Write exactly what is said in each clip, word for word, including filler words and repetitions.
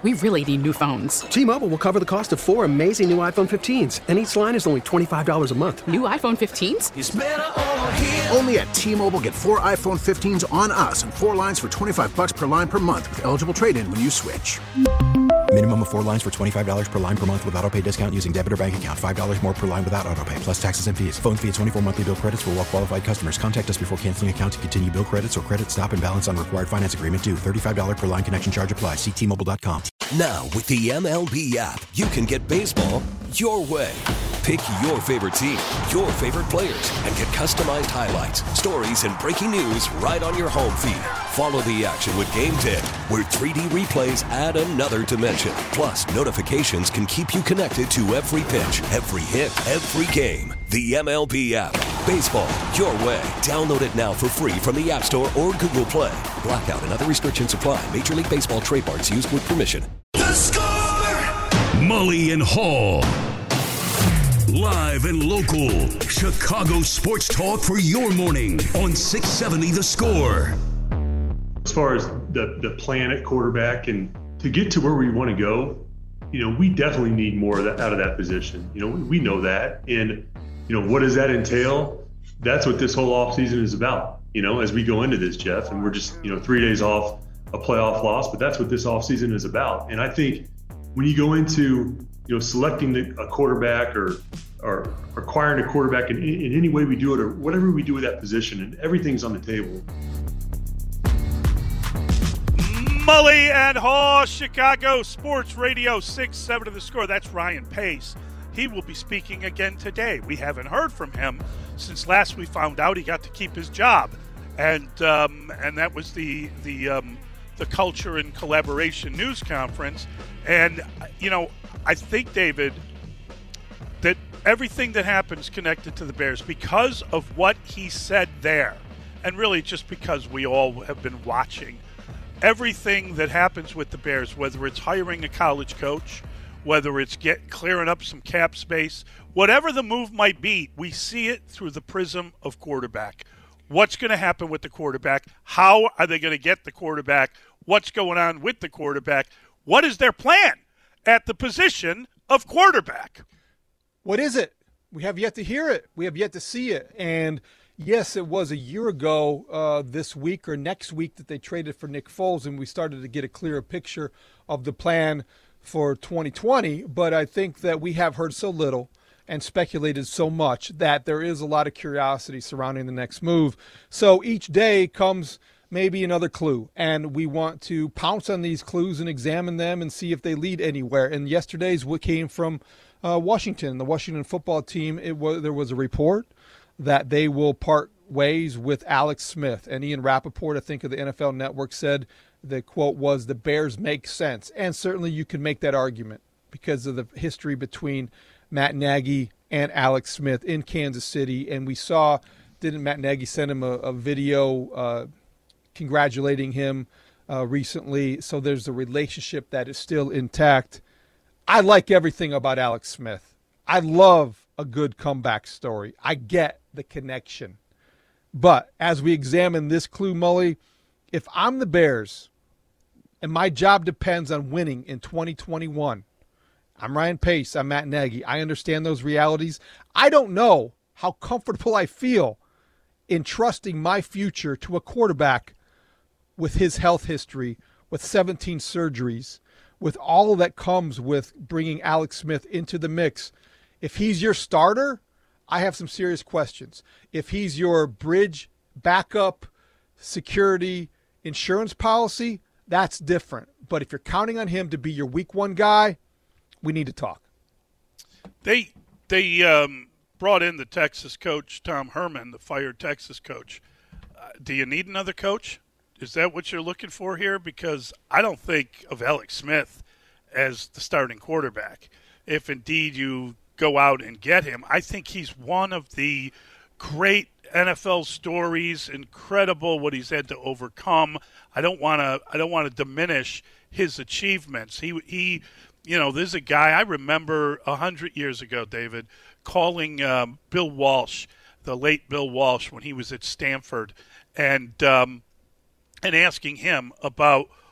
We really need new phones. T-Mobile will cover the cost of four amazing new iPhone fifteens, and each line is only twenty-five dollars a month. New iPhone fifteens? It's better over here. Only at T-Mobile, get four iPhone fifteens on us and four lines for twenty-five dollars per line per month with eligible trade-in when you switch. Minimum of four lines for twenty-five dollars per line per month with autopay discount using debit or bank account. five dollars more per line without autopay, plus taxes and fees. Phone fee at twenty-four monthly bill credits for well-qualified customers. Contact us before canceling account to continue bill credits or credit stop and balance on required finance agreement due. thirty-five dollars per line connection charge applies. See T Mobile dot com. Now, with the M L B app, you can get baseball your way. Pick your favorite team, your favorite players, and get customized highlights, stories, and breaking news right on your home feed. Follow the action with Game Day, where three D replays add another dimension. Plus, notifications can keep you connected to every pitch, every hit, every game. The M L B app. Baseball your way. Download it now for free from the App Store or Google Play. Blackout and other restrictions apply. Major League Baseball trademarks used with permission. The Score! Mully and Hall. Live and local. Chicago sports talk for your morning on six seventy The Score. As far as the, the plan at quarterback and to get to where we want to go, you know, we definitely need more of that out of that position. You know, we, we know that. And, you know, what does that entail? That's what this whole offseason is about, you know, as we go into this, Jeff. And we're just, you know, three days off a playoff loss, but that's what this offseason is about. And I think when you go into, you know, selecting the, a quarterback or or acquiring a quarterback in, in any way we do it or whatever we do with that position, and everything's on the table. Mully and Hall, Chicago Sports Radio six seventy The Score. That's Ryan Pace. He will be speaking again today. We haven't heard from him since last we found out he got to keep his job, and um, and that was the the um, the Culture and Collaboration News Conference. And you know, I think, David, that everything that happens connected to the Bears because of what he said there, and really just because we all have been watching everything that happens with the Bears, whether it's hiring a college coach, whether it's get clearing up some cap space, whatever the move might be, we see it through the prism of quarterback. What's going to happen with the quarterback? How are they going to get the quarterback? What's going on with the quarterback? What is their plan at the position of quarterback? What is it? We have yet to hear it. We have yet to see it. And yes, it was a year ago uh, this week or next week that they traded for Nick Foles, and we started to get a clearer picture of the plan for twenty twenty. But I think that we have heard so little and speculated so much that there is a lot of curiosity surrounding the next move. So each day comes maybe another clue, and we want to pounce on these clues and examine them and see if they lead anywhere. And yesterday's what came from uh, Washington, the Washington football team. It was there was a report that they will part ways with Alex Smith. And Ian Rappaport, I think, of the N F L Network, said the quote was, "The Bears make sense." And certainly you can make that argument because of the history between Matt Nagy and Alex Smith in Kansas City. And we saw, didn't Matt Nagy send him a, a video uh, congratulating him uh, recently? So there's a relationship that is still intact. I like everything about Alex Smith. I love a good comeback story. I get the connection. But as we examine this clue, Mully, if I'm the Bears and my job depends on winning in twenty twenty-one, I'm Ryan Pace, I'm Matt Nagy. I understand those realities. I don't know how comfortable I feel in trusting my future to a quarterback with his health history, with seventeen surgeries, with all that comes with bringing Alex Smith into the mix. If he's your starter, I have some serious questions. If he's your bridge, backup, security, insurance policy, that's different. But if you're counting on him to be your week one guy, we need to talk. They they um, brought in the Texas coach, Tom Herman, the fired Texas coach. Uh, do you need another coach? Is that what you're looking for here? Because I don't think of Alex Smith as the starting quarterback. If indeed you go out and get him, I think he's one of the great N F L stories. Incredible what he's had to overcome. I don't want to. I don't want to diminish his achievements. He he. You know, there's a guy I remember a hundred years ago, David, calling um, Bill Walsh, the late Bill Walsh, when he was at Stanford, and um, and asking him about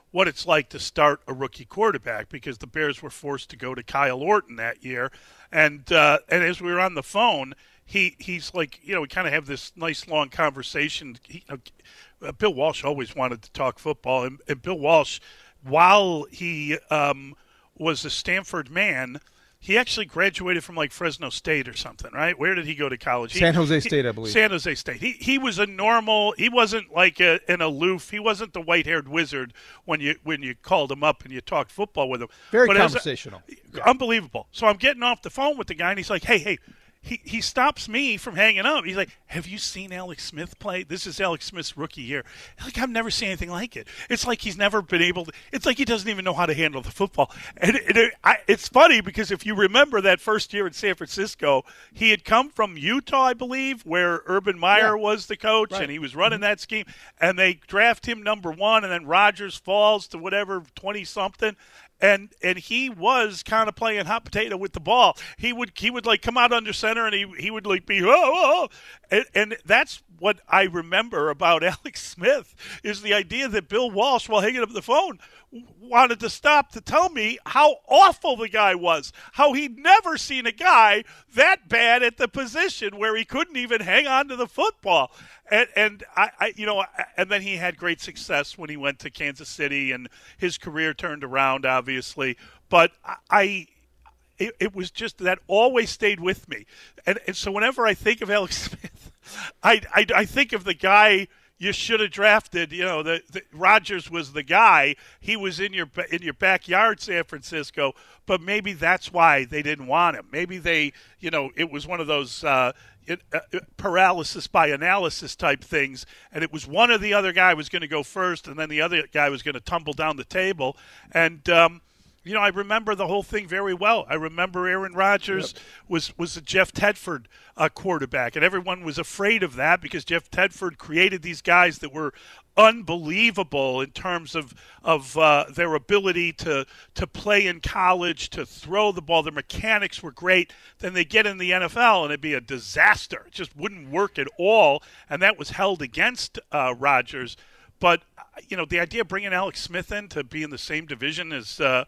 what it's like to start a rookie quarterback, because the Bears were forced to go to Kyle Orton that year. And uh, and as we were on the phone, he he's like, you know, we kind of have this nice long conversation. He, you know, uh, Bill Walsh always wanted to talk football, and, and Bill Walsh, while he um, was a Stanford man, he actually graduated from like Fresno State or something, right? Where did he go to college? San he, Jose he, State, I believe. San Jose State. He he was a normal. He wasn't like a, an aloof. He wasn't the white-haired wizard when you when you called him up and you talked football with him. Very but conversational. A, yeah. Unbelievable. So I'm getting off the phone with the guy, and he's like, "Hey, hey." He he stops me from hanging up. He's like, "Have you seen Alex Smith play? This is Alex Smith's rookie year." Like, I've never seen anything like it. It's like he's never been able to. It's like he doesn't even know how to handle the football. And it, it, I, it's funny because if you remember that first year in San Francisco, he had come from Utah, I believe, where Urban Meyer yeah. was the coach, right. and he was running mm-hmm. that scheme. And they draft him number one, and then Rodgers falls to whatever twenty something. And and he was kind of playing hot potato with the ball. He would he would like come out under center, and he he would like be oh, oh, oh. And, and that's what I remember about Alex Smith, is the idea that Bill Walsh, while hanging up the phone, wanted to stop to tell me how awful the guy was, how he'd never seen a guy that bad at the position where he couldn't even hang on to the football. And, and I, I, you know, and then he had great success when he went to Kansas City, and his career turned around, obviously. But I, it, it was just that always stayed with me. And, and so whenever I think of Alex Smith, I, I, I think of the guy you should have drafted. You know, the, the Rodgers was the guy. He was in your in your backyard, San Francisco. But maybe that's why they didn't want him. Maybe they, you know, it was one of those. Uh, It, uh, paralysis by analysis type things, and it was one or the other guy was going to go first, and then the other guy was going to tumble down the table. And um, you know, I remember the whole thing very well. I remember Aaron Rodgers yep. was was a Jeff Tedford uh, quarterback, and everyone was afraid of that because Jeff Tedford created these guys that were unbelievable in terms of of uh, their ability to to play in college, to throw the ball. Their mechanics were great. Then they get in the N F L and it'd be a disaster. It just wouldn't work at all, and that was held against uh, Rodgers. But you know, the idea of bringing Alex Smith in to be in the same division as uh,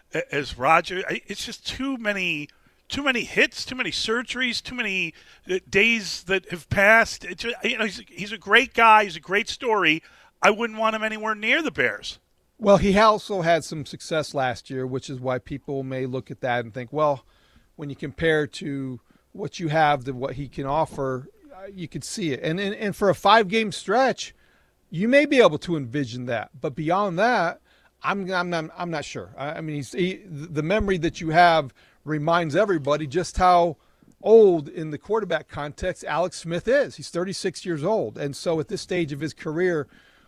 as Rodgers, it's just too many. Too many hits, too many surgeries, too many days that have passed. It's just, you know, he's, he's a great guy. He's a great story. I wouldn't want him anywhere near the Bears. Well, he also had some success last year, which is why people may look at that and think, well, when you compare to what you have to what he can offer, you could see it. And and, and for a five-game stretch, you may be able to envision that. But beyond that, I'm I'm not I'm not sure. I, I mean, he's, he, the memory that you have reminds everybody just how old in the quarterback context Alex Smith is. He's thirty-six years old. And so at this stage of his career,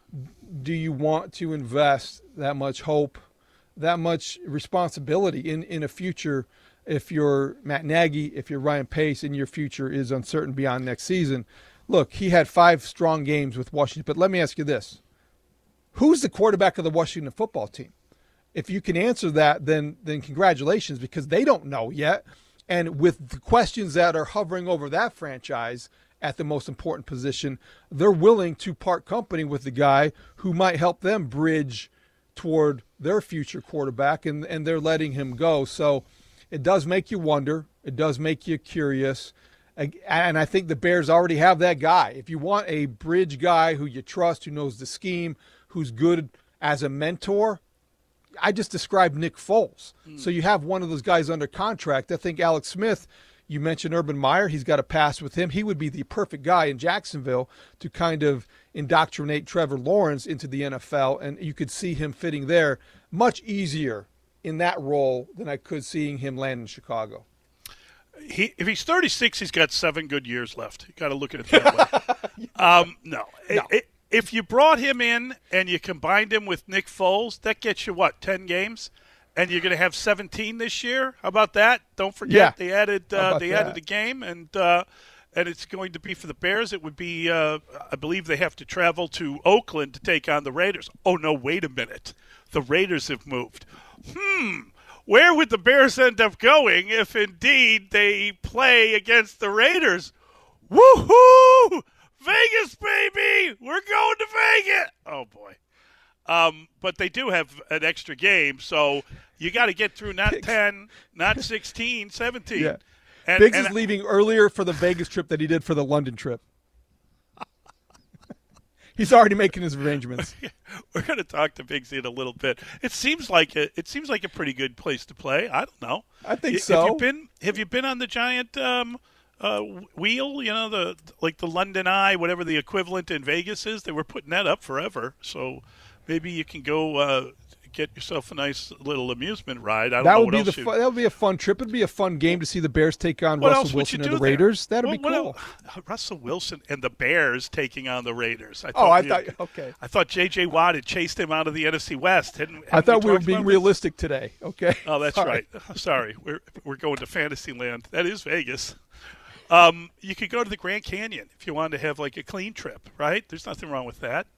do you want to invest that much hope, that much responsibility in, in a future if you're Matt Nagy, if you're Ryan Pace, and your future is uncertain beyond next season? Look, he had five strong games with Washington, but let me ask you this. Who's the quarterback of the Washington football team? If you can answer that, then then congratulations, because they don't know yet. And with the questions that are hovering over that franchise at the most important position, they're willing to part company with the guy who might help them bridge toward their future quarterback, and, and they're letting him go. So it does make you wonder. It does make you curious. And I think the Bears already have that guy. If you want a bridge guy who you trust, who knows the scheme, who's good as a mentor, I just described Nick Foles. Mm. So you have one of those guys under contract. I think Alex Smith, you mentioned Urban Meyer, he's got a pass with him. He would be the perfect guy in Jacksonville to kind of indoctrinate Trevor Lawrence into the N F L, and you could see him fitting there much easier in that role than I could seeing him land in Chicago. He, if he's thirty-six, he's got seven good years left. You got to look at it that way. um, no. no. It, it, If you brought him in and you combined him with Nick Foles, that gets you, what, ten games? And you're going to have seventeen this year? How about that? Don't forget yeah. they added uh, they that? added a game, and uh, and it's going to be for the Bears. It would be, uh, I believe they have to travel to Oakland to take on the Raiders. Oh, no, wait a minute. The Raiders have moved. Hmm. Where would the Bears end up going if indeed they play against the Raiders? Woohoo! Vegas, baby! We're going to Vegas! Oh, boy. Um, but they do have an extra game, so you got to get through not ten, not sixteen, seventeen. Yeah. And, Biggs and, is leaving earlier for the Vegas trip than he did for the London trip. He's already making his arrangements. We're going to talk to Biggsy in a little bit. It seems like a, it seems like a pretty good place to play. I don't know. I think have so. You been, have you been on the giant um, uh, wheel? You know, the like the London Eye, whatever the equivalent in Vegas is. They were putting that up forever. So maybe you can go uh, get yourself a nice little amusement ride. I don't that know would what be else the you... fun, that would be a fun trip. It'd be a fun game to see the Bears take on What Russell else would you Wilson do and the there? Raiders. That'd well, be what cool. el- Russell Wilson and the Bears taking on the Raiders. I oh, thought I we thought had, okay. I thought J J. Watt had chased him out of the N F C West. Hadn't, I hadn't thought we were talked being about this? realistic today. Okay. Oh, that's Sorry. right. Sorry, we're we're going to Fantasyland. That is Vegas. Um, you could go to the Grand Canyon if you wanted to have like a clean trip, right? There's nothing wrong with that.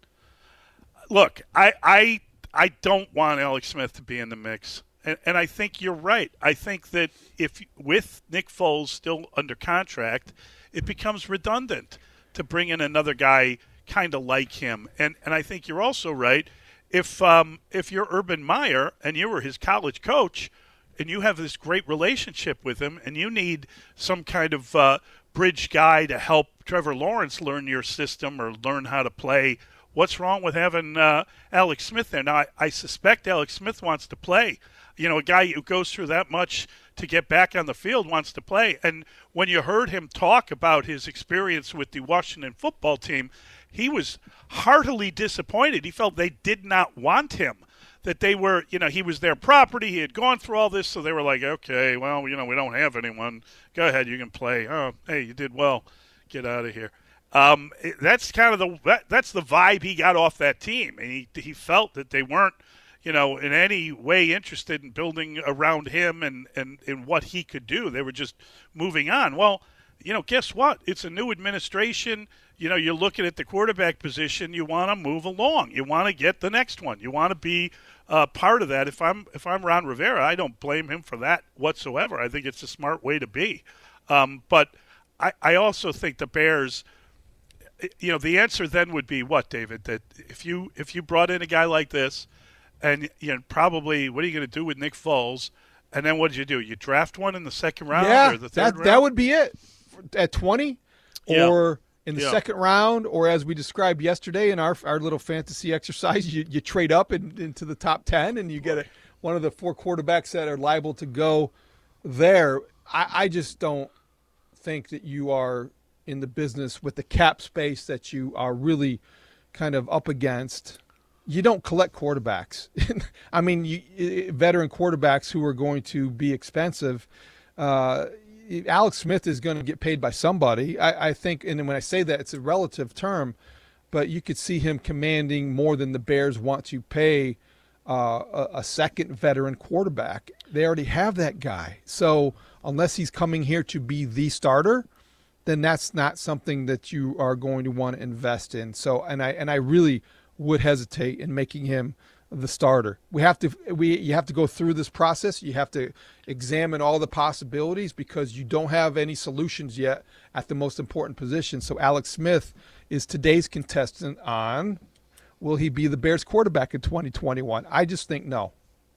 Look, I I I don't want Alex Smith to be in the mix, and, and I think you're right. I think that if with Nick Foles still under contract, it becomes redundant to bring in another guy kind of like him. And and I think you're also right. If um, if you're Urban Meyer and you were his college coach, and you have this great relationship with him, and you need some kind of uh, bridge guy to help Trevor Lawrence learn your system or learn how to play, what's wrong with having uh, Alex Smith there? Now, I, I suspect Alex Smith wants to play. You know, a guy who goes through that much to get back on the field wants to play. And when you heard him talk about his experience with the Washington football team, he was heartily disappointed. He felt they did not want him, that they were, you know, he was their property. He had gone through all this, so they were like, okay, well, you know, we don't have anyone. Go ahead, you can play. Oh, hey, you did well. Get out of here. Um, it, that's kind of the that, that's the vibe he got off that team, and he he felt that they weren't, you know, in any way interested in building around him and and and what he could do. They were just moving on. Well, you know, guess what? It's a new administration. You know, you're looking at the quarterback position. You want to move along. You want to get the next one. You want to be uh, part of that. If I'm if I'm Ron Rivera, I don't blame him for that whatsoever. I think it's a smart way to be. Um, but I, I also think the Bears, you know, the answer then would be what, David? That if you if you brought in a guy like this, and you know, probably what are you going to do with Nick Foles? And then what did you do? You draft one in the second round yeah, or the third that, round? that would be it at twenty, Yeah. or in the Yeah. second round, or as we described yesterday in our our little fantasy exercise, you, you trade up in, into the top ten, and you get a, one of the four quarterbacks that are liable to go there. I, I just don't think that you are in the business with the cap space that you are really kind of up against. You don't collect quarterbacks. I mean, you, veteran quarterbacks who are going to be expensive. Uh, Alex Smith is going to get paid by somebody. I, I think, and when I say that, it's a relative term, but you could see him commanding more than the Bears want to pay uh, a, a second veteran quarterback. They already have that guy. So unless he's coming here to be the starter, then that's not something that you are going to want to invest in. So, and I and I really would hesitate in making him the starter. We have to we you have to go through this process. You have to examine all the possibilities because you don't have any solutions yet at the most important position. So Alex Smith is today's contestant on will he be the Bears quarterback in twenty twenty-one? I just think no.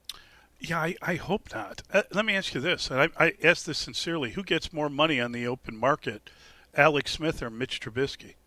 Yeah, I, I hope not. Uh, let me ask you this, and I, I ask this sincerely. Who gets more money on the open market, Alex Smith or Mitch Trubisky?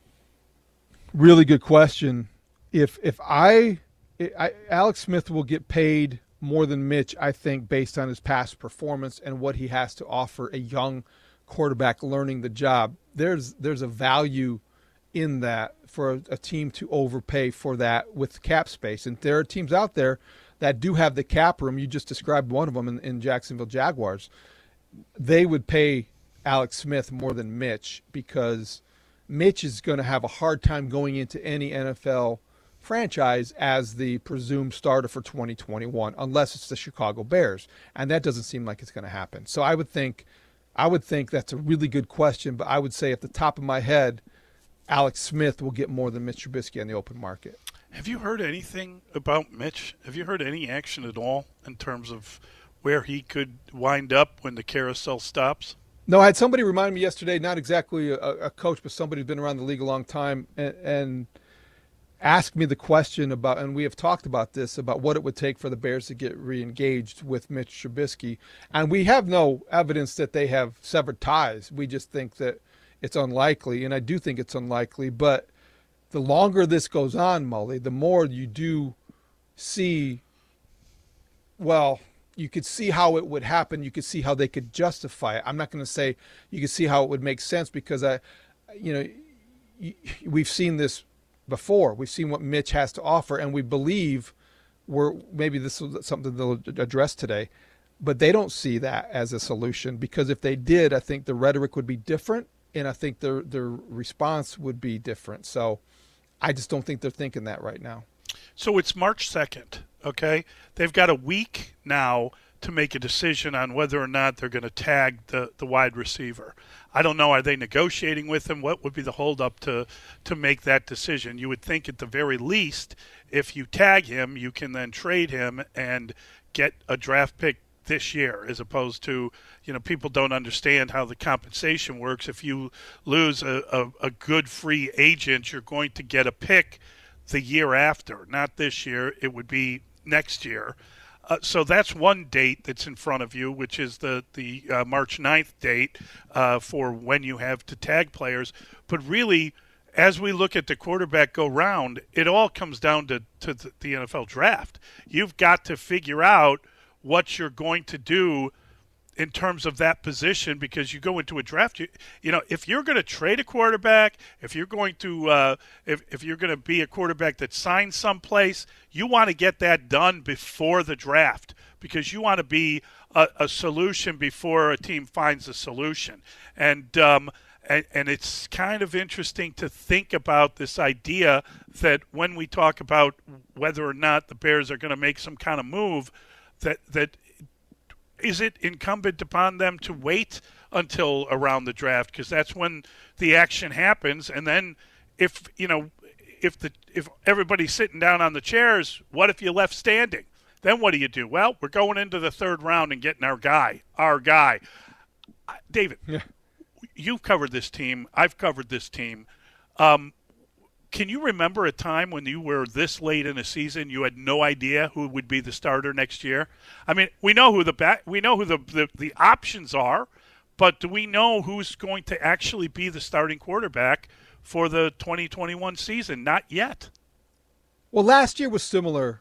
Really good question. If if I, I Alex Smith will get paid more than Mitch, I think, based on his past performance and what he has to offer a young quarterback learning the job. There's there's a value in that for a, a team to overpay for that with cap space. And there are teams out there that do have the cap room. You just described one of them in, in Jacksonville Jaguars. They would pay Alex Smith more than Mitch because Mitch is going to have a hard time going into any N F L franchise as the presumed starter for twenty twenty-one, unless it's the Chicago Bears, and that doesn't seem like it's going to happen. So I would think, I would think that's a really good question, but I would say at the top of my head, Alex Smith will get more than Mitch Trubisky on the open market. Have you heard anything about Mitch? Have you heard any action at all in terms of where he could wind up when the carousel stops? No, I had somebody remind me yesterday, not exactly a, a coach, but somebody who's been around the league a long time, and, and ask me the question about, and we have talked about this, about what it would take for the Bears to get re-engaged with Mitch Trubisky. And we have no evidence that they have severed ties. We just think that it's unlikely, and I do think it's unlikely. But the longer this goes on, Mully, the more you do see, well, you could see how it would happen. You could see how they could justify it. I'm not going to say you could see how it would make sense because, I, you know, we've seen this before. We've seen what Mitch has to offer, and we believe we're maybe this is something they'll address today, but they don't see that as a solution because if they did, I think the rhetoric would be different, and I think their their response would be different. So I just don't think they're thinking that right now. So it's March second, okay? They've got a week now to make a decision on whether or not they're going to tag the, the wide receiver. I don't know. Are they negotiating with him? What would be the holdup to to make that decision? You would think at the very least, if you tag him, you can then trade him and get a draft pick this year, as opposed to, you know, people don't understand how the compensation works. If you lose a, a, a good free agent, you're going to get a pick the year after, not this year. It would be next year. Uh, so that's one date that's in front of you, which is the, the uh, March ninth date uh, for when you have to tag players. But really, as we look at the quarterback go round, it all comes down to, to the, the N F L draft. You've got to figure out what you're going to do in terms of that position, because you go into a draft, you, you know, if you're going to trade a quarterback, if you're going to, uh, if, if you're going to be a quarterback that signs someplace, you want to get that done before the draft because you want to be a, a solution before a team finds a solution. And, um, and, and it's kind of interesting to think about this idea that when we talk about whether or not the Bears are going to make some kind of move, that, that, is it incumbent upon them to wait until around the draft, because that's when the action happens? And then if, you know, if the if everybody's sitting down on the chairs, what if you left standing? Then what do you do? Well, we're going into the third round and getting our guy, our guy. David, yeah. You've covered this team. I've covered this team. Um, Can you remember a time when you were this late in a season, you had no idea who would be the starter next year? I mean, we know who the back, we know who the, the, the options are, but do we know who's going to actually be the starting quarterback for the twenty twenty-one season? Not yet. Well, last year was similar.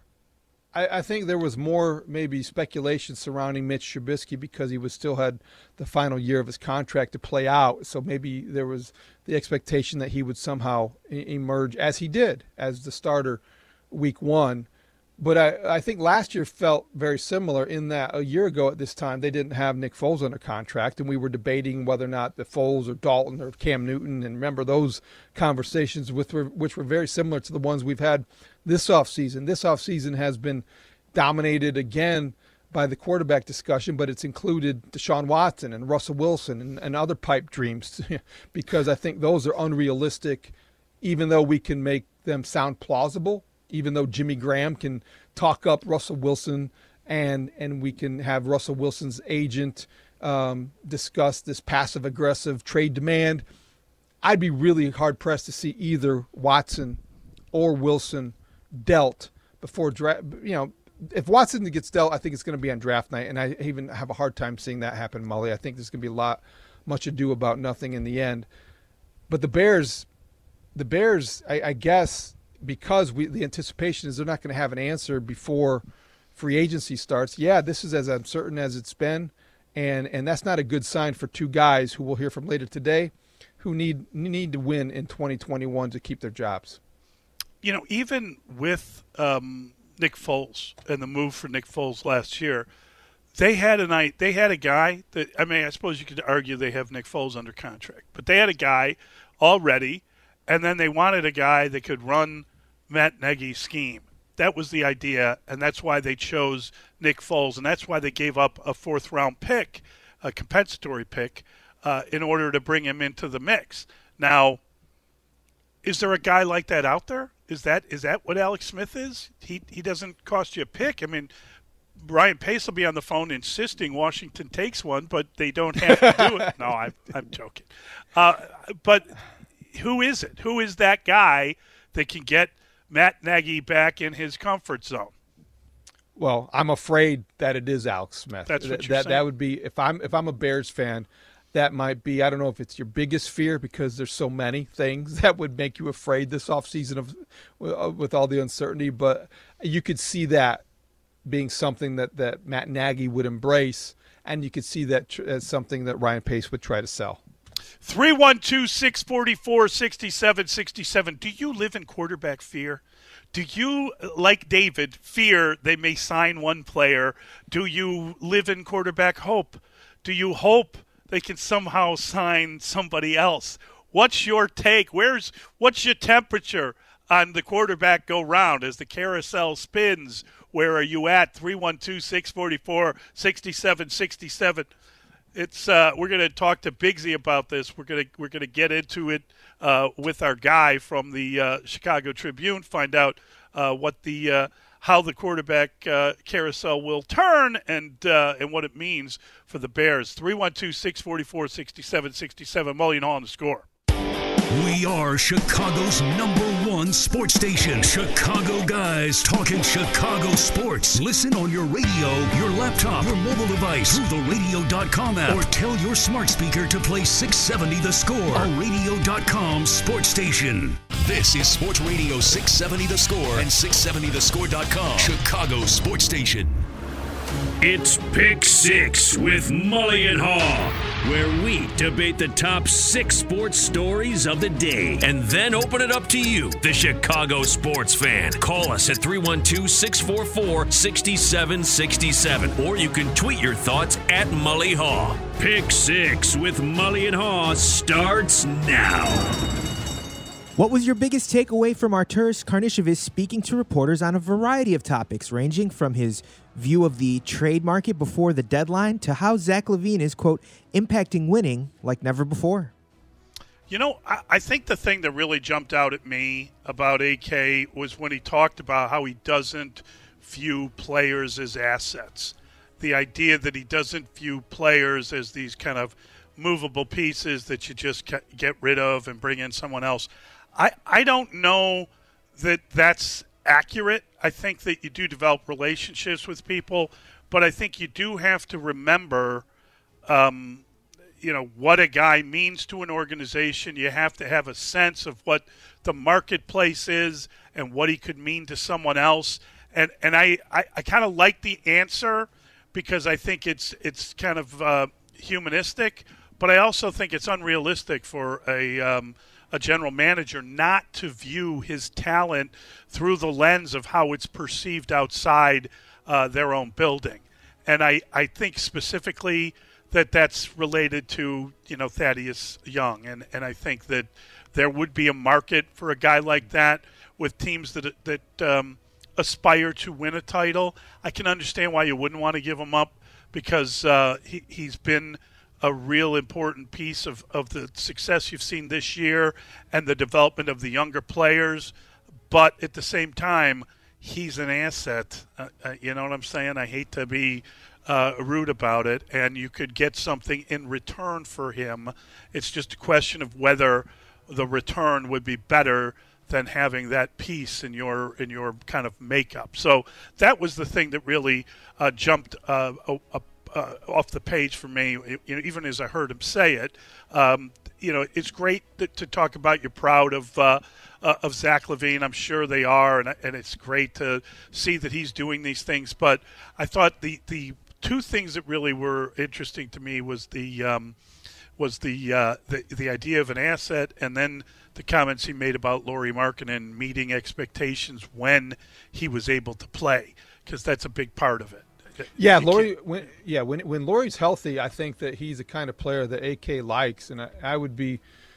I, I think there was more maybe speculation surrounding Mitch Trubisky because he was still had the final year of his contract to play out. So maybe there was the expectation that he would somehow e- emerge as he did as the starter week one. But I, I think last year felt very similar in that a year ago at this time, they didn't have Nick Foles under contract, and we were debating whether or not the Foles or Dalton or Cam Newton, and remember those conversations with, which were very similar to the ones we've had this offseason. This offseason has been dominated again by the quarterback discussion, but it's included Deshaun Watson and Russell Wilson and, and other pipe dreams because I think those are unrealistic, even though we can make them sound plausible, even though Jimmy Graham can talk up Russell Wilson and and we can have Russell Wilson's agent um, discuss this passive-aggressive trade demand. I'd be really hard-pressed to see either Watson or Wilson dealt before draft. You know, if Watson gets dealt, I think it's going to be on draft night, and I even have a hard time seeing that happen, Mully. I think there's going to be a lot, much ado about nothing in the end. But the Bears, the Bears, I, I guess, because we, the anticipation is they're not going to have an answer before free agency starts. Yeah, this is as uncertain as it's been, and and that's not a good sign for two guys who we'll hear from later today who need need to win in twenty twenty-one to keep their jobs. You know, even with um, Nick Foles and the move for Nick Foles last year, they had a night. They had a guy that, I mean, I suppose you could argue they have Nick Foles under contract, but they had a guy already, and then they wanted a guy that could run Matt Nagy's scheme. That was the idea, and that's why they chose Nick Foles, and that's why they gave up a fourth-round pick, a compensatory pick, uh, in order to bring him into the mix. Now, is there a guy like that out there? Is that is that what Alex Smith is? He he doesn't cost you a pick. I mean, Ryan Pace will be on the phone insisting Washington takes one, but they don't have to do it. No, I'm, I'm joking. Uh, but who is it? Who is that guy that can get Matt Nagy back in his comfort zone? Well, I'm afraid that it is Alex Smith. That's what that, you're that, saying. that would be if I'm if I'm a Bears fan, that might be, I don't know if it's your biggest fear because there's so many things that would make you afraid this offseason of with all the uncertainty, but you could see that being something that, that Matt Nagy would embrace, and you could see that tr- as something that Ryan Pace would try to sell. three one two, six four four, six seven six seven. Do you live in quarterback fear? Do you, like David, fear they may sign one player? Do you live in quarterback hope? Do you hope they can somehow sign somebody else? What's your take? Where's what's your temperature on the quarterback go round as the carousel spins? Where are you at? three one two, six four four, six seven six seven. It's uh, we're going to talk to Bigsy about this. We're going to we're going to get into it uh, with our guy from the uh, Chicago Tribune. Find out uh, what the uh, how the quarterback uh, carousel will turn and uh, and what it means for the Bears. three one two, six four four, six seven six seven. Mullion Hall on the Score. We are Chicago's number one sports station. Chicago guys talking Chicago sports. Listen on your radio, your laptop, your mobile device, through the radio dot com app, or tell your smart speaker to play six seventy The Score, a radio dot com sports station. This is Sports Radio six seventy The Score and six seventy the score dot com, Chicago sports station. It's Pick Six with Mully and Haw, where we debate the top six sports stories of the day and then open it up to you, the Chicago sports fan. Call us at three one two, six four four, six seven six seven, or you can tweet your thoughts at Mully Haw. Pick Six with Mully and Haw starts now. What was your biggest takeaway from Arturas Karnisovas speaking to reporters on a variety of topics, ranging from his view of the trade market before the deadline to how Zach LaVine is, quote, impacting winning like never before? You know, I, I think the thing that really jumped out at me about A K was when he talked about how he doesn't view players as assets. The idea that he doesn't view players as these kind of movable pieces that you just get rid of and bring in someone else. I, I don't know that that's accurate. I think that you do develop relationships with people, but I think you do have to remember, um, you know, what a guy means to an organization. You have to have a sense of what the marketplace is and what he could mean to someone else. And and I, I, I kind of like the answer because I think it's it's kind of uh, humanistic, but I also think it's unrealistic for a um, – a general manager not to view his talent through the lens of how it's perceived outside uh, their own building. And I, I think specifically that that's related to, you know, Thaddeus Young. And, and I think that there would be a market for a guy like that with teams that that um, aspire to win a title. I can understand why you wouldn't want to give him up because uh, he, he's been – a real important piece of, of the success you've seen this year and the development of the younger players. But at the same time, he's an asset. Uh, uh, you know what I'm saying? I hate to be uh, rude about it. And you could get something in return for him. It's just a question of whether the return would be better than having that piece in your in your kind of makeup. So that was the thing that really uh, jumped uh, up. Uh, off the page for me, you know, even as I heard him say it. Um, you know, it's great to, to talk about you're proud of uh, uh, of Zach LaVine. I'm sure they are, and and it's great to see that he's doing these things. But I thought the, the two things that really were interesting to me was the um, was the, uh, the the idea of an asset, and then the comments he made about Lauri Markkanen meeting expectations when he was able to play, because that's a big part of it. Yeah, Lauri. When, yeah, when when Lauri's healthy, I think that he's the kind of player that A K likes, and I, I would be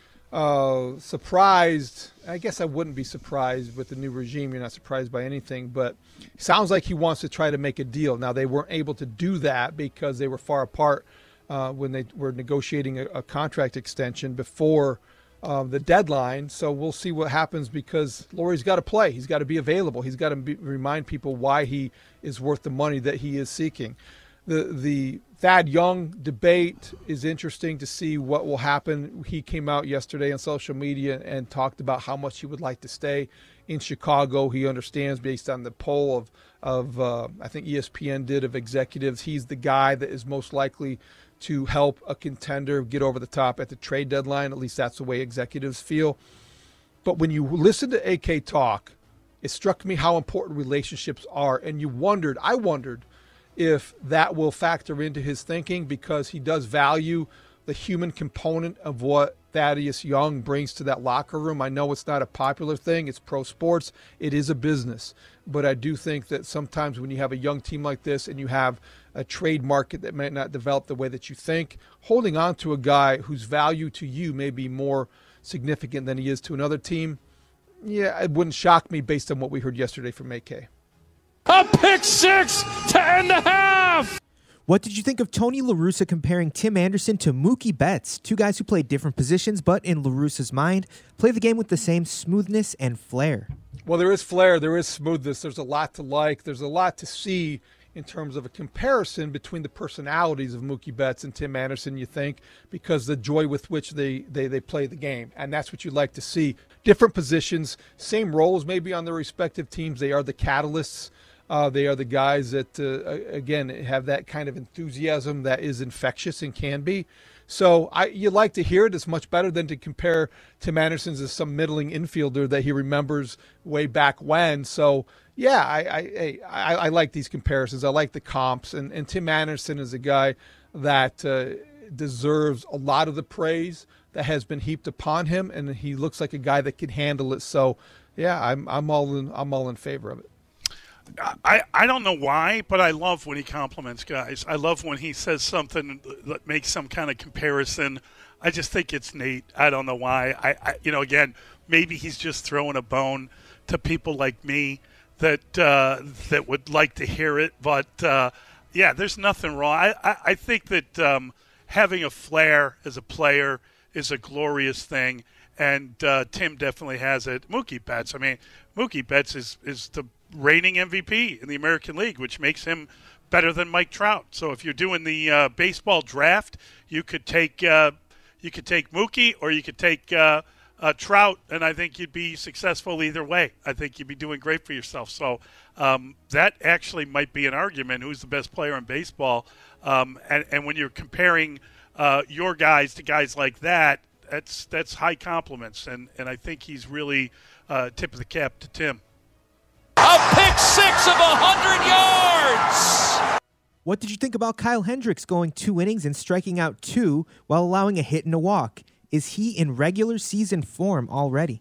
uh, surprised. I guess I wouldn't be surprised with the new regime. You're not surprised by anything, but it sounds like he wants to try to make a deal. Now they weren't able to do that because they were far apart uh, when they were negotiating a, a contract extension before um, the deadline. So we'll see what happens because Lauri's got to play. He's got to be available. He's got to be, remind people why he is worth the money that he is seeking. The the Thad Young debate is interesting to see what will happen. He came out yesterday on social media and talked about how much he would like to stay in Chicago. He understands based on the poll of, of uh, I think E S P N did, of executives, he's the guy that is most likely to help a contender get over the top at the trade deadline. At least that's the way executives feel. But when you listen to A K talk, it struck me how important relationships are. And you wondered, I wondered, if that will factor into his thinking, because he does value the human component of what Thaddeus Young brings to that locker room. I know it's not a popular thing. It's pro sports. It is a business. But I do think that sometimes when you have a young team like this and you have a trade market that might not develop the way that you think, holding on to a guy whose value to you may be more significant than he is to another team, yeah, it wouldn't shock me based on what we heard yesterday from A K. A pick six to end the half. What did you think of Tony La Russa comparing Tim Anderson to Mookie Betts? Two guys who play different positions, but in La Russa's mind, play the game with the same smoothness and flair. Well, there is flair. There is smoothness. There's a lot to like. There's a lot to see in terms of a comparison between the personalities of Mookie Betts and Tim Anderson, you think, because the joy with which they, they, they play the game. And that's what you like to see. Different positions, same roles maybe on their respective teams. They are the catalysts. Uh, they are the guys that, uh, again, have that kind of enthusiasm that is infectious and can be. So I, you like to hear it. It's much better than to compare Tim Anderson as some middling infielder that he remembers way back when. So, yeah, I I, I, I like these comparisons. I like the comps. And, and Tim Anderson is a guy that uh, deserves a lot of the praise that has been heaped upon him, and he looks like a guy that can handle it. So, yeah, I'm I'm all in I'm all in favor of it. I, I don't know why, but I love when he compliments guys. I love when he says something that makes some kind of comparison. I just think it's neat. I don't know why. I, I you know, again, maybe he's just throwing a bone to people like me that uh, that would like to hear it. But, uh, yeah, there's nothing wrong. I, I, I think that um, having a flair as a player is a glorious thing, and uh, Tim definitely has it. Mookie Betts, I mean, Mookie Betts is, is the reigning M V P in the American League, which makes him better than Mike Trout. So if you're doing the uh, baseball draft, you could take uh, you could take Mookie or you could take uh, uh, Trout, and I think you'd be successful either way. I think you'd be doing great for yourself. So um, that actually might be an argument: who's the best player in baseball? Um, and, and when you're comparing uh, your guys to guys like that, that's that's high compliments, and and I think he's really uh, tip of the cap to Tim. A pick six of one hundred yards. What did you think about Kyle Hendricks going two innings and striking out two while allowing a hit and a walk? Is he in regular season form already?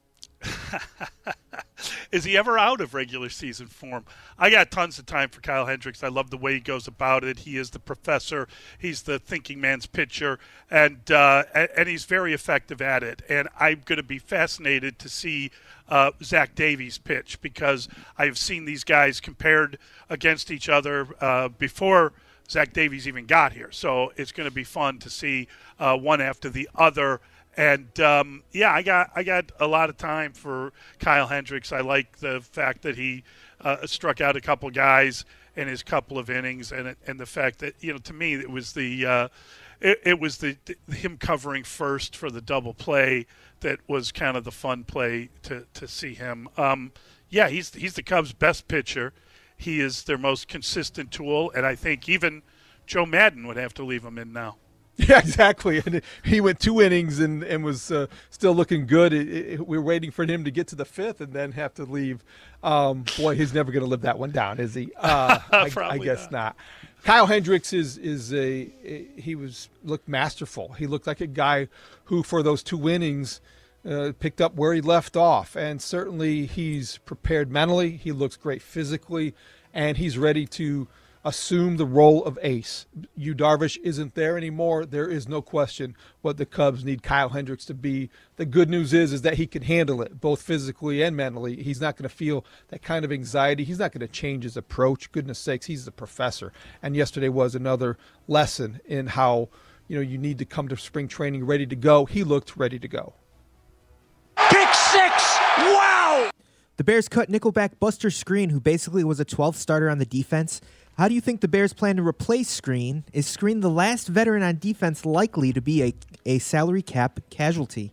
Is he ever out of regular season form? I got tons of time for Kyle Hendricks. I love the way he goes about it. He is the professor. He's the thinking man's pitcher, and uh, and he's very effective at it. And I'm going to be fascinated to see uh, Zach Davies pitch, because I've seen these guys compared against each other uh, before Zach Davies even got here. So it's going to be fun to see uh, one after the other. And um, yeah, I got I got a lot of time for Kyle Hendricks. I like the fact that he uh, struck out a couple guys in his couple of innings, and and the fact that, you know, to me it was the uh, it, it was the him covering first for the double play that was kind of the fun play to to see him. Um, yeah, he's he's the Cubs' best pitcher. He is their most consistent tool, and I think even Joe Madden would have to leave him in now. Yeah, exactly. And he went two innings and, and was uh, still looking good. It, it, we were waiting for him to get to the fifth and then have to leave. Um, boy, he's never going to live that one down, is he? Uh, I, I guess not. not. Kyle Hendricks is is a, a he was looked masterful. He looked like a guy who, for those two innings, uh, picked up where he left off. And certainly he's prepared mentally. He looks great physically, and he's ready to assume the role of ace. Yu Darvish isn't there anymore. There is no question what the Cubs need Kyle Hendricks to be. The good news is is that he can handle it, both physically and mentally. He's not going to feel that kind of anxiety. He's not going to change his approach. Goodness sakes, he's the professor. And yesterday was another lesson in how, you know, you need to come to spring training ready to go. He looked ready to go. Pick six! Wow! The Bears cut Nickelback Buster Skrine, who basically was a twelfth starter on the defense. How do you think the Bears plan to replace Skrine? Is Skrine the last veteran on defense likely to be a, a salary cap casualty?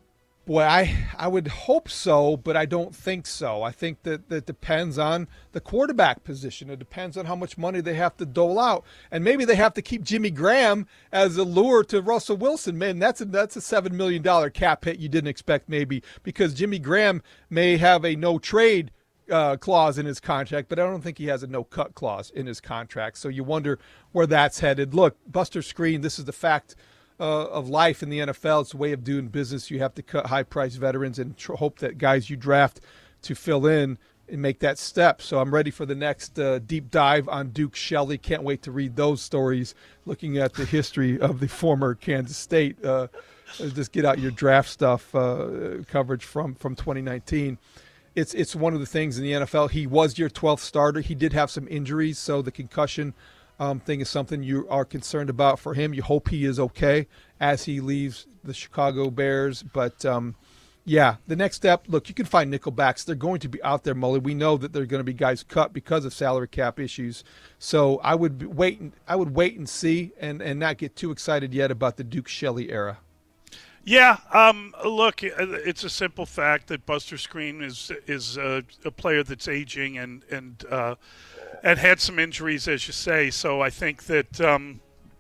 Boy, I, I would hope so, but I don't think so. I think that that depends on the quarterback position. It depends on how much money they have to dole out. And maybe they have to keep Jimmy Graham as a lure to Russell Wilson. Man, that's a, that's a seven million dollars cap hit you didn't expect maybe, because Jimmy Graham may have a no-trade uh, clause in his contract, but I don't think he has a no-cut clause in his contract. So you wonder where that's headed. Look, Buster Skrine, this is the fact Uh, of life in the N F L. It's a way of doing business. You have to cut high-priced veterans and tr- hope that guys you draft to fill in and make that step. So I'm ready for the next uh, deep dive on Duke Shelley. Can't wait to read those stories, looking at the history of the former Kansas State. Uh, just get out your draft stuff uh, coverage from, from twenty nineteen. It's, it's one of the things in the N F L. He was your twelfth starter. He did have some injuries, so the concussion Um, thing is something you are concerned about for him. You hope he is okay as he leaves the Chicago Bears. But, um, yeah, the next step, look, you can find nickelbacks. They're going to be out there, Mully. We know that there are going to be guys cut because of salary cap issues. So I would be wait and, I would wait and see and, and not get too excited yet about the Duke Shelley era. Yeah, um, look, it's a simple fact that Buster Skrine is is a, a player that's aging and and uh, and had some injuries, as you say. So I think that um,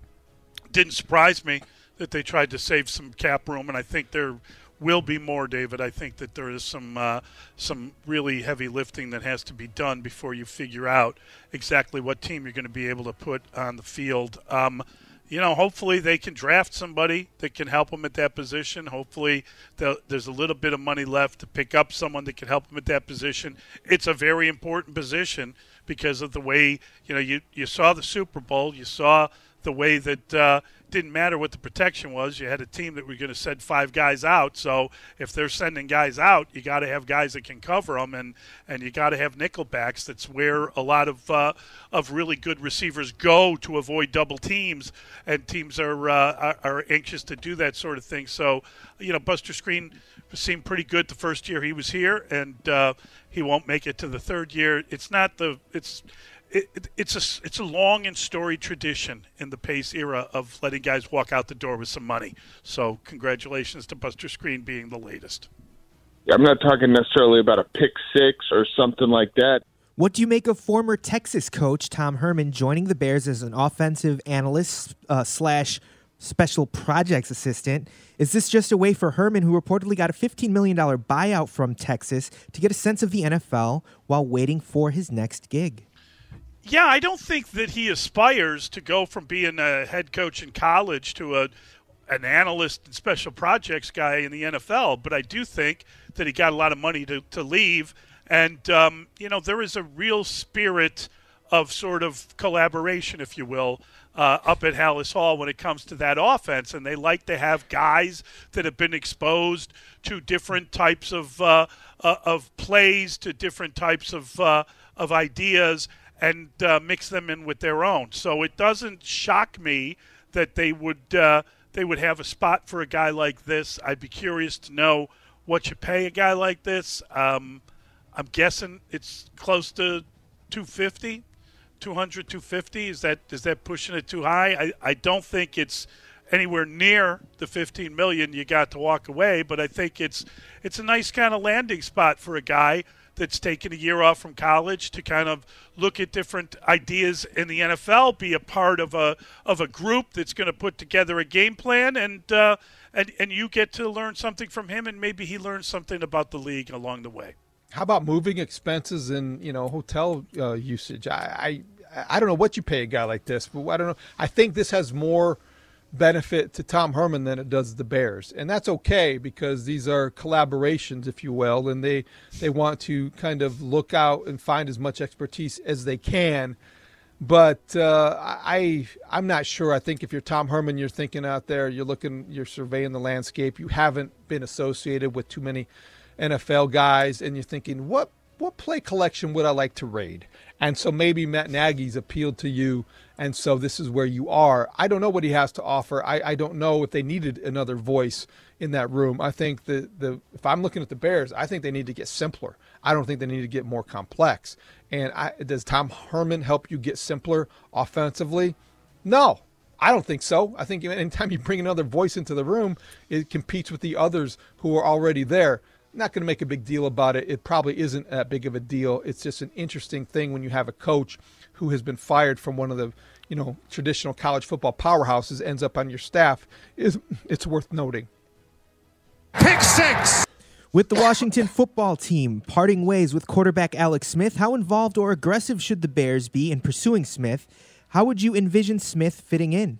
didn't surprise me that they tried to save some cap room, and I think there will be more, David. I think that there is some uh, some really heavy lifting that has to be done before you figure out exactly what team you're going to be able to put on the field. Um, You know, hopefully they can draft somebody that can help them at that position. Hopefully there's a little bit of money left to pick up someone that can help them at that position. It's a very important position because of the way, you know, you, you saw the Super Bowl. You saw the way that uh, didn't matter what the protection was. You had a team that were going to send five guys out. So if they're sending guys out, you got to have guys that can cover them, and, and you got to have nickelbacks. That's where a lot of uh, of really good receivers go to avoid double teams, and teams are, uh, are are anxious to do that sort of thing. So, you know, Buster Skrine seemed pretty good the first year he was here, and uh, he won't make it to the third year. It's not the it's. It, it, it's a it's a long and storied tradition in the Pace era of letting guys walk out the door with some money. So congratulations to Buster Skrine being the latest. Yeah, I'm not talking necessarily about a pick six or something like that. What do you make of former Texas coach Tom Herman joining the Bears as an offensive analyst uh, slash special projects assistant? Is this just a way for Herman, who reportedly got a fifteen million dollars buyout from Texas, to get a sense of the N F L while waiting for his next gig? Yeah, I don't think that he aspires to go from being a head coach in college to a an analyst and special projects guy in the N F L. But I do think that he got a lot of money to, to leave. And, um, you know, there is a real spirit of sort of collaboration, if you will, uh, up at Hallis Hall when it comes to that offense. And they like to have guys that have been exposed to different types of uh, uh, of plays, to different types of uh, of ideas, and uh, mix them in with their own. So it doesn't shock me that they would uh, they would have a spot for a guy like this. I'd be curious to know what you pay a guy like this. Um, I'm guessing it's close to two fifty, two hundred, two fifty. Is that is that pushing it too high? I, I don't think it's anywhere near the fifteen million you got to walk away, but I think it's it's a nice kind of landing spot for a guy that's taken a year off from college to kind of look at different ideas in the N F L, be a part of a of a group that's going to put together a game plan, and uh, and and you get to learn something from him, and maybe he learns something about the league along the way. How about moving expenses and, you know, hotel uh, usage? I, I I don't know what you pay a guy like this, but I don't know. I think this has more benefit to Tom Herman than it does the Bears, and that's okay because these are collaborations, if you will, and they they want to kind of look out and find as much expertise as they can. But uh, I I'm not sure. I think if you're Tom Herman, you're thinking out there, you're looking, you're surveying the landscape. You haven't been associated with too many N F L guys, and you're thinking, what what play collection would I like to raid? And so maybe Matt Nagy's appealed to you, and so this is where you are. I don't know what he has to offer. I, I don't know if they needed another voice in that room. I think the, the if I'm looking at the Bears, I think they need to get simpler. I don't think they need to get more complex. And I, does Tom Herman help you get simpler offensively? No. I don't think so. I think anytime you bring another voice into the room, it competes with the others who are already there. Not going to make a big deal about it. It probably isn't that big of a deal. It's just an interesting thing when you have a coach who has been fired from one of the, you know, traditional college football powerhouses ends up on your staff. Is it's worth noting. Pick six. With the Washington football team parting ways with quarterback Alex Smith, how involved or aggressive should the Bears be in pursuing Smith? How would you envision Smith fitting in?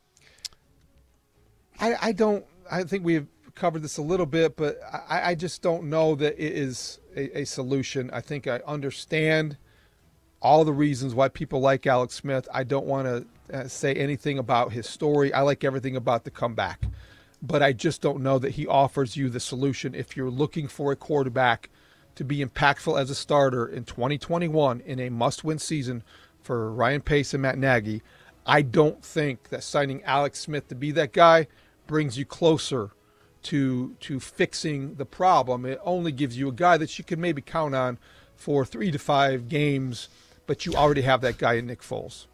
I, I don't. I think we've covered this a little bit, but I, I just don't know that it is a, a solution. I think I understand all the reasons why people like Alex Smith. I don't want to uh, say anything about his story. I like everything about the comeback, but I just don't know that he offers you the solution if you're looking for a quarterback to be impactful as a starter in twenty twenty-one in a must-win season for Ryan Pace and Matt Nagy. I don't think that signing Alex Smith to be that guy brings you closer to to fixing the problem. It only gives you a guy that you can maybe count on for three to five games, but you already have that guy in Nick Foles.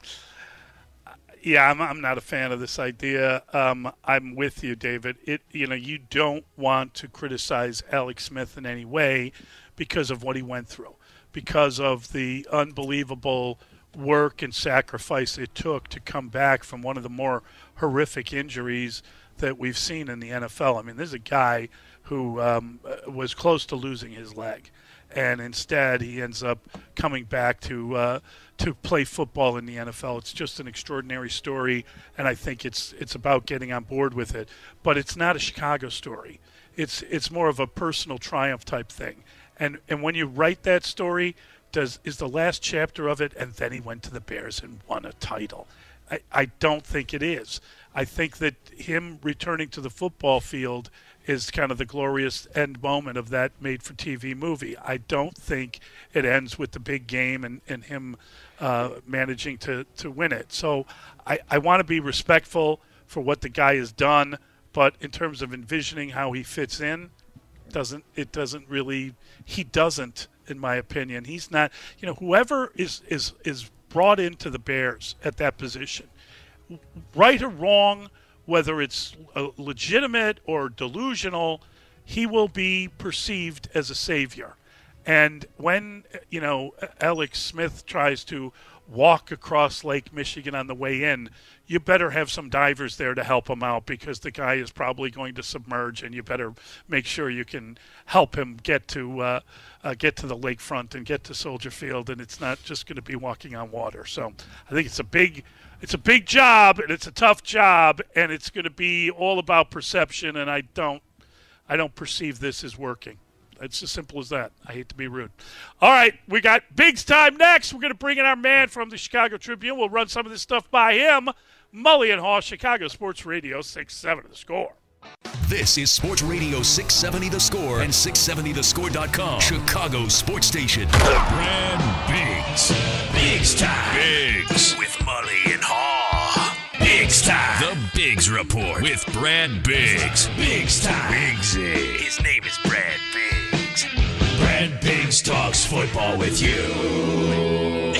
Yeah, I'm I'm not a fan of this idea. Um, I'm with you, David. It you know you don't want to criticize Alex Smith in any way because of what he went through, because of the unbelievable work and sacrifice it took to come back from one of the more horrific injuries that we've seen in the N F L. I mean, there's a guy who um, was close to losing his leg, and instead he ends up coming back to uh, to play football in the N F L. It's just an extraordinary story, and I think it's it's about getting on board with it. But it's not a Chicago story. It's it's more of a personal triumph type thing. And and when you write that story, does is the last chapter of it, and then he went to the Bears and won a title. I, I don't think it is. I think that him returning to the football field is kind of the glorious end moment of that made-for-T V movie. I don't think it ends with the big game and, and him uh, managing to, to win it. So I, I want to be respectful for what the guy has done, but in terms of envisioning how he fits in, doesn't it doesn't really – he doesn't, in my opinion. He's not – you know, whoever is, is, is brought into the Bears at that position, right or wrong, whether it's legitimate or delusional, he will be perceived as a savior. And when, you know, Alex Smith tries to walk across Lake Michigan on the way in, you better have some divers there to help him out, because the guy is probably going to submerge, and you better make sure you can help him get to uh, uh, get to the lakefront and get to Soldier Field, and it's not just going to be walking on water. So I think it's a big it's a big job, and it's a tough job, and it's going to be all about perception, and I don't I don't perceive this as working. It's as simple as that. I hate to be rude. All right, we got Big's time next. We're going to bring in our man from the Chicago Tribune. We'll run some of this stuff by him. Mully and Haw, Chicago Sports Radio, six seventy The Score. This is Sports Radio six seventy The Score and six seventy the score dot com. Chicago Sports Station. Brad Biggs. Biggs time. Biggs. With Mully and Haw. Biggs time. The Biggs Report with Brad Biggs. Biggs time. Biggsy. His name is Brad Biggs. Brad Biggs talks football with you.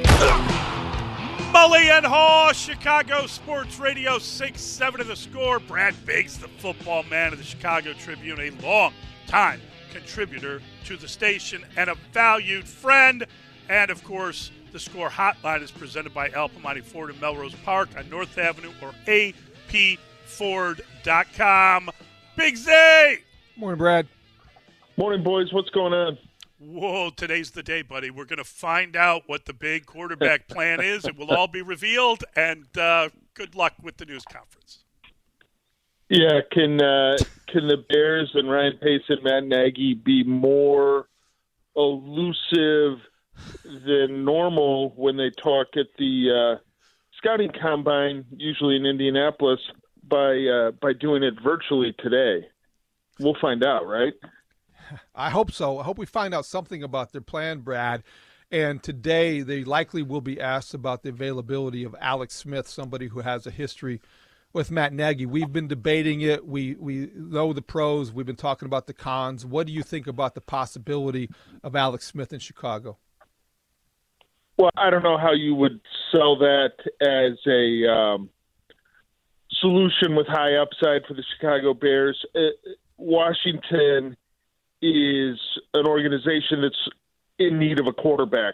Mully and Haw, Chicago Sports Radio, six seventy The Score. Brad Biggs, the football man of the Chicago Tribune, a long-time contributor to the station and a valued friend. And, of course, the Score Hotline is presented by Al Piemonte Ford in Melrose Park on North Avenue, or A P Ford dot com. Biggsy! Morning, Brad. Morning, boys. What's going on? Whoa, today's the day, buddy. We're going to find out what the big quarterback plan is. It will all be revealed, and uh, good luck with the news conference. Yeah, can uh, can the Bears and Ryan Pace and Matt Nagy be more elusive than normal when they talk at the uh, scouting combine, usually in Indianapolis, by uh, by doing it virtually today? We'll find out, right? I hope so. I hope we find out something about their plan, Brad. And today they likely will be asked about the availability of Alex Smith, somebody who has a history with Matt Nagy. We've been debating it. We we know the pros. We've been talking about the cons. What do you think about the possibility of Alex Smith in Chicago? Well, I don't know how you would sell that as a um, solution with high upside for the Chicago Bears. Uh, Washington is an organization that's in need of a quarterback,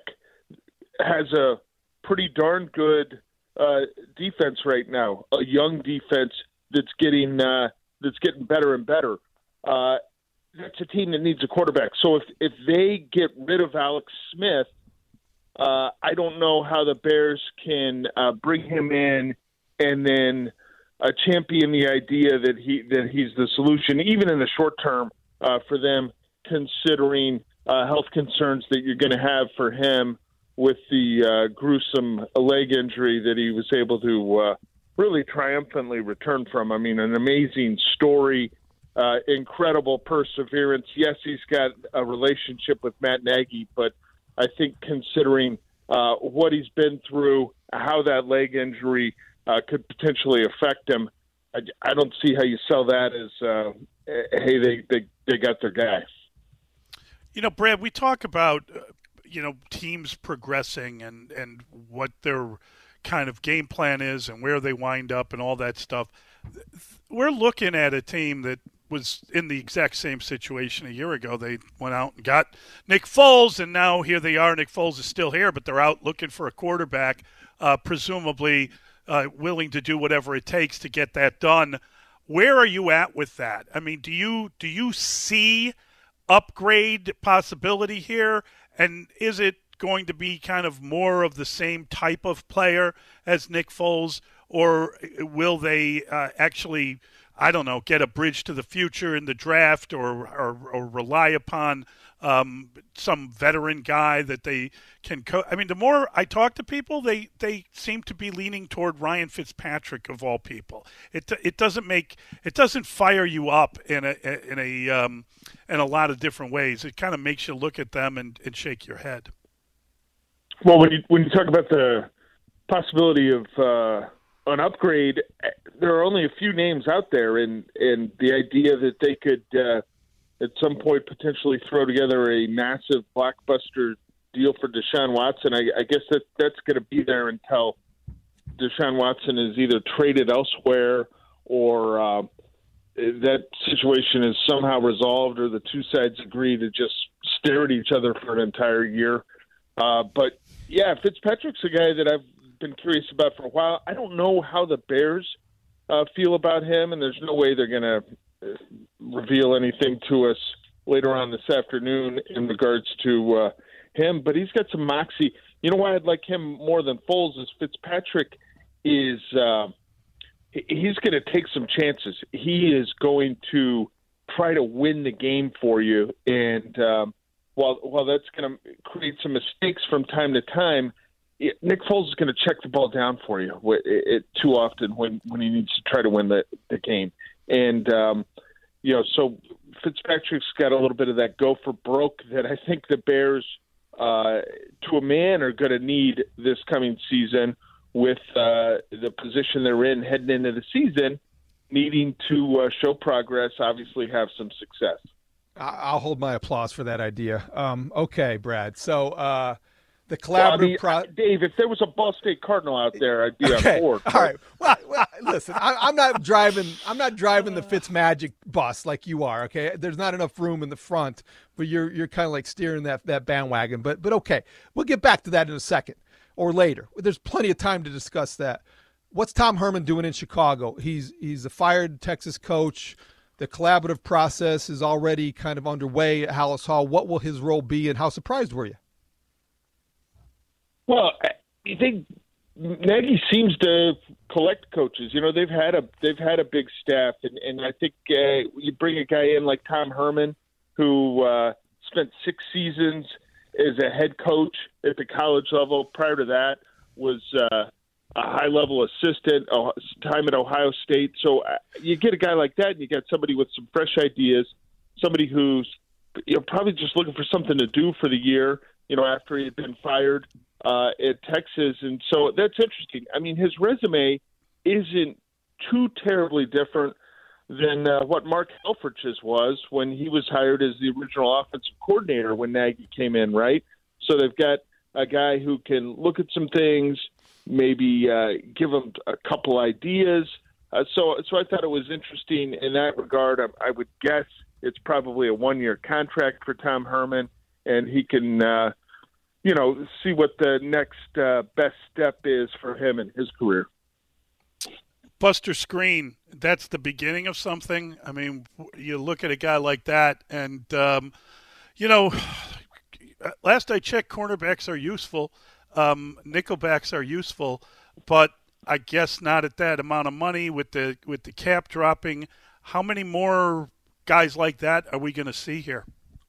has a pretty darn good uh, defense right now, a young defense that's getting uh, that's getting better and better. Uh, that's a team that needs a quarterback. So if if they get rid of Alex Smith, uh, I don't know how the Bears can uh, bring him in and then uh, champion the idea that he that he's the solution, even in the short term, uh, for them, considering uh, health concerns that you're going to have for him with the uh, gruesome leg injury that he was able to uh, really triumphantly return from. I mean, an amazing story, uh, incredible perseverance. Yes, he's got a relationship with Matt Nagy, but I think considering uh, what he's been through, how that leg injury uh, could potentially affect him, I, I don't see how you sell that as, uh, hey, they, they, they got their guy. You know, Brad, we talk about, uh, you know, teams progressing and, and what their kind of game plan is and where they wind up and all that stuff. We're looking at a team that was in the exact same situation a year ago. They went out and got Nick Foles, and now here they are. Nick Foles is still here, but they're out looking for a quarterback, uh, presumably uh, willing to do whatever it takes to get that done. Where are you at with that? I mean, do you do you see upgrade possibility here? And is it going to be kind of more of the same type of player as Nick Foles, or will they uh, actually, I don't know, get a bridge to the future in the draft, or or, or rely upon um, some veteran guy that they can co- I mean, the more I talk to people, they, they seem to be leaning toward Ryan Fitzpatrick of all people. It it doesn't make it doesn't fire you up in a in a um, in a lot of different ways. It kind of makes you look at them and, and shake your head. Well, when you when you talk about the possibility of uh, an upgrade, there are only a few names out there, and and the idea that they could uh, at some point potentially throw together a massive blockbuster deal for Deshaun Watson, I, I guess that that's going to be there until Deshaun Watson is either traded elsewhere or uh, that situation is somehow resolved, or the two sides agree to just stare at each other for an entire year. Uh, but yeah, Fitzpatrick's a guy that I've been curious about for a while. I don't know how the Bears uh, feel about him, and there's no way they're going to reveal anything to us later on this afternoon in regards to uh, him. But he's got some moxie. You know why I'd like him more than Foles is Fitzpatrick is uh, he's going to take some chances. He is going to try to win the game for you, and um, while while that's going to create some mistakes from time to time, it, Nick Foles is going to check the ball down for you it, it, too often when, when he needs to try to win the, the game. And, um, you know, so Fitzpatrick's got a little bit of that go for broke that I think the Bears, uh, to a man, are going to need this coming season with uh, the position they're in heading into the season, needing to uh, show progress, obviously have some success. I'll hold my applause for that idea. Um, okay, Brad. So uh, the collaborative well, I mean, pro- Dave, if there was a Ball State Cardinal out there, I'd be okay. on board. All right. Well, well listen, I, I'm not driving. I'm not driving the Fitzmagic bus like you are. Okay, there's not enough room in the front, but you're you're kind of like steering that that bandwagon. But but okay, we'll get back to that in a second or later. There's plenty of time to discuss that. What's Tom Herman doing in Chicago? He's he's a fired Texas coach. The collaborative process is already kind of underway at Hallis Hall. What will his role be, and how surprised were you? Well, I think Nagy seems to collect coaches. You know, they've had a they've had a big staff, and, and I think uh, you bring a guy in like Tom Herman, who uh, spent six seasons as a head coach at the college level. Prior to that, was uh, a high-level assistant, uh, time at Ohio State. So uh, you get a guy like that, and you get somebody with some fresh ideas, somebody who's you know probably just looking for something to do for the year, you know, after he had been fired uh, at Texas. And so that's interesting. I mean, his resume isn't too terribly different than uh, what Mark Helfrich's was when he was hired as the original offensive coordinator when Nagy came in, right? So they've got a guy who can look at some things, maybe uh, give them a couple ideas, Uh, so, so I thought it was interesting in that regard. I, I would guess it's probably a one-year contract for Tom Herman, and he can, uh, you know, see what the next uh, best step is for him in his career. Buster Skrine, that's the beginning of something. I mean, you look at a guy like that, and, um, you know, last I checked, cornerbacks are useful. Um, nickelbacks are useful, but I guess not at that amount of money with the with the cap dropping. How many more guys like that are we going to see here?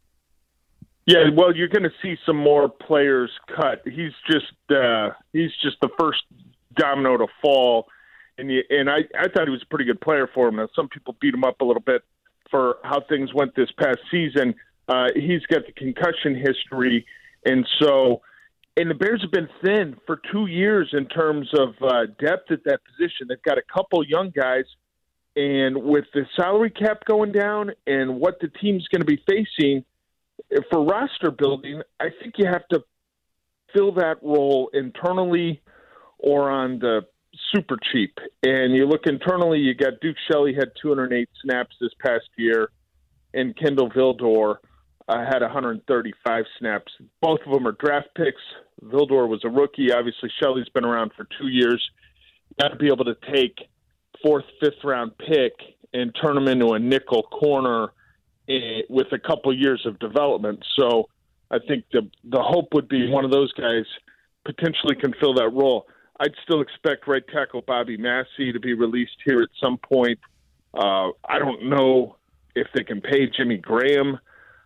Yeah, well, you're going to see some more players cut. He's just uh, he's just the first domino to fall, and you, and I, I thought he was a pretty good player for him. Now, some people beat him up a little bit for how things went this past season. Uh, he's got the concussion history, and so. And the Bears have been thin for two years in terms of uh, depth at that position. They've got a couple young guys, and with the salary cap going down and what the team's going to be facing for roster building, I think you have to fill that role internally or on the super cheap. And you look internally, you got Duke Shelley had two hundred eight snaps this past year, and Kendall Vildor uh, had one hundred thirty-five snaps. Both of them are draft picks. Vildor was a rookie. Obviously, Shelley's been around for two years. You got to be able to take fourth, fifth round pick and turn them into a nickel corner eh, with a couple years of development. So I think the the hope would be one of those guys potentially can fill that role. I'd still expect right tackle Bobby Massey to be released here at some point. Uh, I don't know if they can pay Jimmy Graham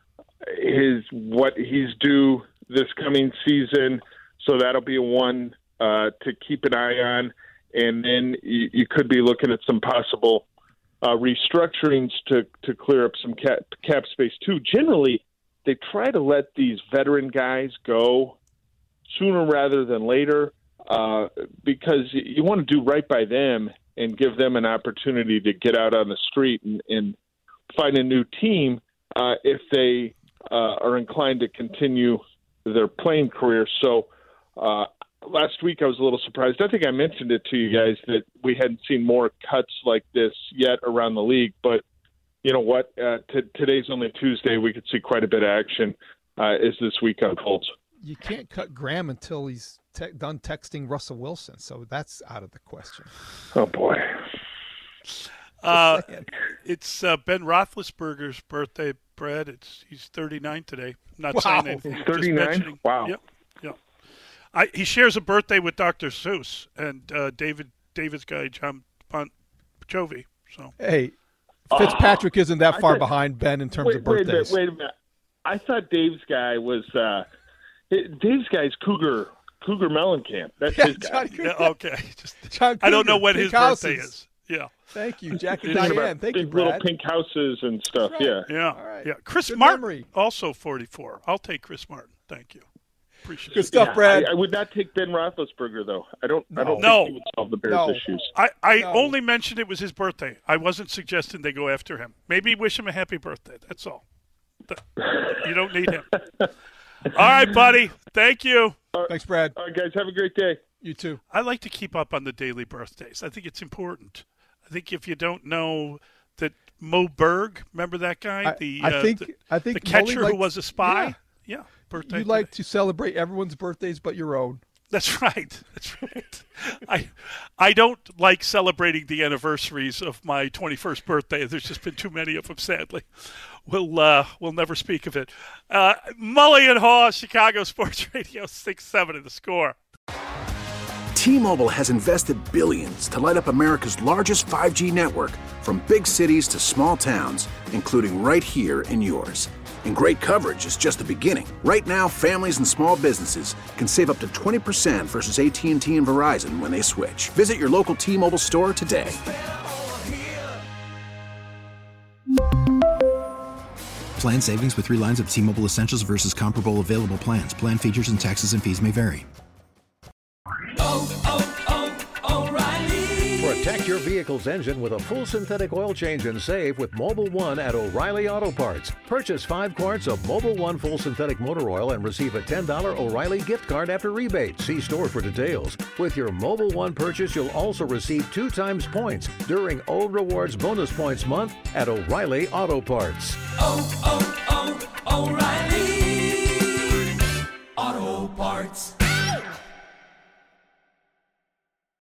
his what he's due this coming season, so that'll be one uh, to keep an eye on. And then you, you could be looking at some possible uh, restructurings to, to clear up some cap, cap space too. Generally, they try to let these veteran guys go sooner rather than later uh, because you want to do right by them and give them an opportunity to get out on the street and, and find a new team uh, if they uh, are inclined to continue their playing career. So uh, last week I was a little surprised. I think I mentioned it to you guys that we hadn't seen more cuts like this yet around the league. But you know what? Uh, t- today's only Tuesday. We could see quite a bit of action uh, as this week unfolds. You can't cut Graham until he's te- done texting Russell Wilson. So that's out of the question. Oh, boy. Uh, it's uh, Ben Roethlisberger's birthday, Brad. It's he's thirty-nine today. I'm not wow. saying anything. He's thirty-nine? Wow. Yep. Yep. I, he shares a birthday with Doctor Seuss and uh, David David's guy, John Bon Jovi. So. Hey, Fitzpatrick uh, isn't that far thought, behind Ben in terms wait, of birthdays. Wait a, minute, wait a minute. I thought Dave's guy was uh, – Dave's guy's Cougar Cougar Mellencamp. That's yeah, his guy. Yeah, okay. Just, John Cougar, I don't know when his houses. birthday is. Yeah. Thank you, Jack and Diane. Thank big you, Brad. Little pink houses and stuff. Right. Yeah. Yeah. All right. Yeah. Chris Good Martin, memory. also forty-four. I'll take Chris Martin. Thank you. Appreciate Good it. stuff, Yeah, Brad. I, I would not take Ben Roethlisberger though. I don't. No. I don't No. think he would solve the Bears' No. issues. I, I No. only mentioned it was his birthday. I wasn't suggesting they go after him. Maybe wish him a happy birthday. That's all. You don't need him. All right, buddy. Thank you. All right. Thanks, Brad. All right, guys. Have a great day. You too. I like to keep up on the daily birthdays. I think it's important. I think if you don't know that Mo Berg, remember that guy? I, the I uh, think the, I think the catcher Molly who was a spy. Yeah. Yeah, birthday. You like today. to celebrate everyone's birthdays but your own. That's right. That's right. I I don't like celebrating the anniversaries of my twenty-first birthday. There's just been too many of them, sadly. We'll uh, we'll never speak of it. Uh, Mully and Haw, Chicago Sports Radio six seven in the Score. T-Mobile has invested billions to light up America's largest five G network, from big cities to small towns, including right here in yours. And great coverage is just the beginning. Right now, families and small businesses can save up to twenty percent versus A T and T and Verizon when they switch. Visit your local T-Mobile store today. Plan savings with three lines of T-Mobile Essentials versus comparable available plans. Plan features and taxes and fees may vary. Oh, oh, oh, O'Reilly. Protect your vehicle's engine with a full synthetic oil change and save with Mobil one at O'Reilly Auto Parts. Purchase five quarts of Mobil one full synthetic motor oil and receive a ten dollars O'Reilly gift card after rebate. See store for details. With your Mobil one purchase, you'll also receive two times points during O Rewards Bonus Points Month at O'Reilly Auto Parts. Oh, oh, oh, O'Reilly